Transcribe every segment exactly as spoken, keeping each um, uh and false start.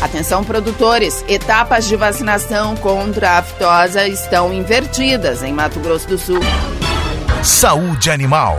Atenção, produtores, etapas de vacinação contra a aftosa estão invertidas em Mato Grosso do Sul. Saúde animal.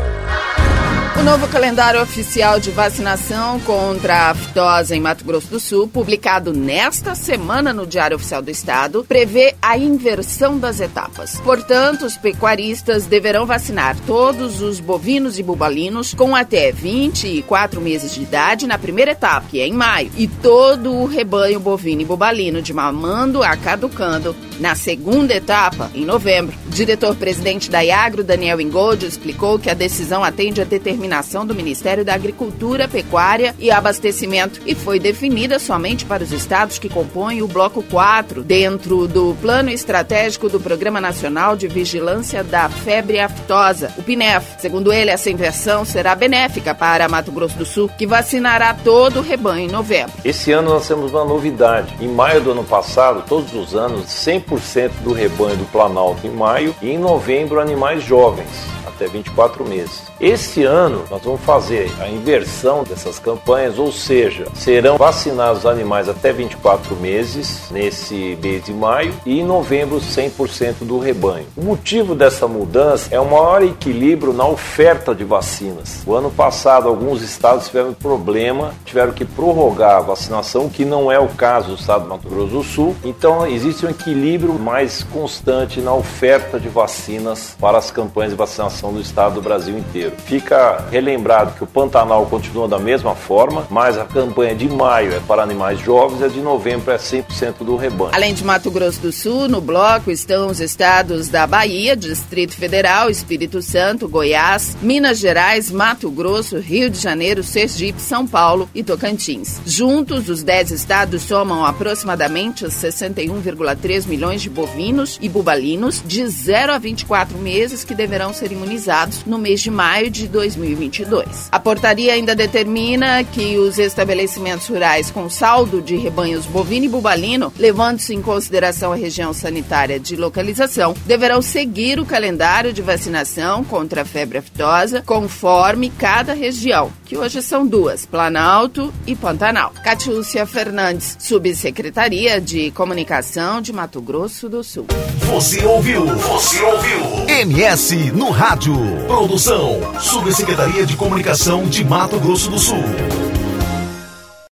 O novo calendário oficial de vacinação contra a aftosa em Mato Grosso do Sul, publicado nesta semana no Diário Oficial do Estado, prevê a inversão das etapas. Portanto, os pecuaristas deverão vacinar todos os bovinos e bubalinos com até vinte e quatro meses de idade na primeira etapa, que é em maio, e todo o rebanho bovino e bubalino de mamando a caducando na segunda etapa, em novembro. O diretor-presidente da Iagro, Daniel Ingold, explicou que a decisão atende a determinação do Ministério da Agricultura, Pecuária e Abastecimento e foi definida somente para os estados que compõem o Bloco quatro, dentro do Plano Estratégico do Programa Nacional de Vigilância da Febre Aftosa, o PNEF. Segundo ele, essa inversão será benéfica para Mato Grosso do Sul, que vacinará todo o rebanho em novembro. Esse ano nós temos uma novidade. Em maio do ano passado, todos os anos, cem por cento do rebanho do Planalto em maio e em novembro, animais jovens, até vinte e quatro meses. Esse ano nós vamos fazer a inversão dessas campanhas, ou seja, serão vacinados os animais até vinte e quatro meses nesse mês de maio e em novembro cem por cento do rebanho. O motivo dessa mudança é um maior equilíbrio na oferta de vacinas. O ano passado alguns estados tiveram problema, tiveram que prorrogar a vacinação, que não é o caso do estado do Mato Grosso do Sul. Então existe um equilíbrio mais constante na oferta de vacinas para as campanhas de vacinação do estado do Brasil inteiro. Fica relembrado que o Pantanal continua da mesma forma, mas a campanha de maio é para animais jovens e a de novembro é cem por cento do rebanho. Além de Mato Grosso do Sul, no bloco estão os estados da Bahia, Distrito Federal, Espírito Santo, Goiás, Minas Gerais, Mato Grosso, Rio de Janeiro, Sergipe, São Paulo e Tocantins. Juntos, os dez estados somam aproximadamente sessenta e um vírgula três milhões de bovinos e bubalinos de zero a vinte e quatro meses que deverão ser imunizados no mês de maio de dois mil e vinte e dois. A portaria ainda determina que os estabelecimentos rurais com saldo de rebanhos bovino e bubalino, levando-se em consideração a região sanitária de localização, deverão seguir o calendário de vacinação contra a febre aftosa conforme cada região, que hoje são duas, Planalto e Pantanal. Catiúcia Fernandes, Subsecretaria de Comunicação de Mato Grosso do Sul. Você ouviu? Você ouviu? M S no rádio. Produção Subsecretaria de Comunicação de Mato Grosso do Sul.